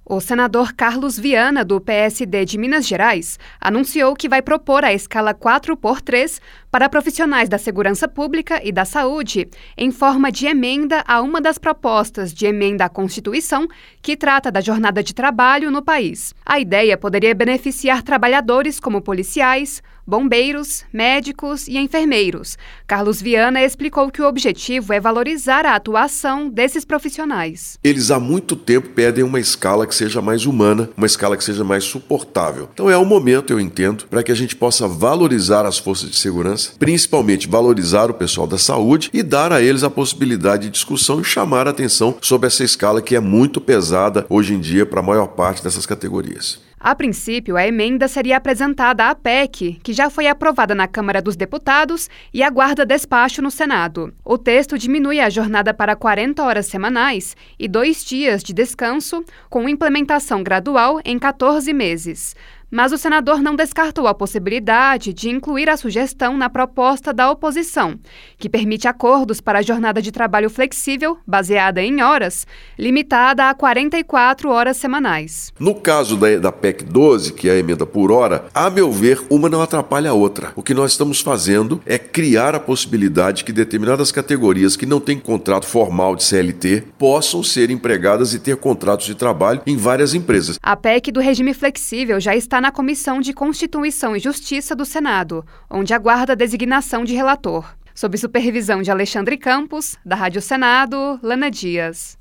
O senador Carlos Viana, do PSD de Minas Gerais, anunciou que vai propor a escala 4x3 para profissionais da segurança pública e da saúde, em forma de emenda a uma das propostas de emenda à Constituição que trata da jornada de trabalho no país. A ideia poderia beneficiar trabalhadores como policiais, bombeiros, médicos e enfermeiros. Carlos Viana explicou que o objetivo é valorizar a atuação desses profissionais. Eles há muito tempo pedem uma escala que seja mais humana, uma escala que seja mais suportável. Então é o momento, eu entendo, para que a gente possa valorizar as forças de segurança, principalmente valorizar o pessoal da saúde e dar a eles a possibilidade de discussão e chamar a atenção sobre essa escala que é muito pesada hoje em dia para a maior parte dessas categorias. A princípio, a emenda seria apresentada à PEC, que já foi aprovada na Câmara dos Deputados e aguarda despacho no Senado. O texto diminui a jornada para 40 horas semanais e 2 dias de descanso, com implementação gradual em 14 meses. Mas o senador não descartou a possibilidade de incluir a sugestão na proposta da oposição, que permite acordos para a jornada de trabalho flexível, baseada em horas, limitada a 44 horas semanais. No caso da PEC 12, que é a emenda por hora, a meu ver, uma não atrapalha a outra. O que nós estamos fazendo é criar a possibilidade que determinadas categorias que não têm contrato formal de CLT possam ser empregadas e ter contratos de trabalho em várias empresas. A PEC do regime flexível já está na Comissão de Constituição e Justiça do Senado, onde aguarda a designação de relator. Sob supervisão de Alexandre Campos, da Rádio Senado, Lana Dias.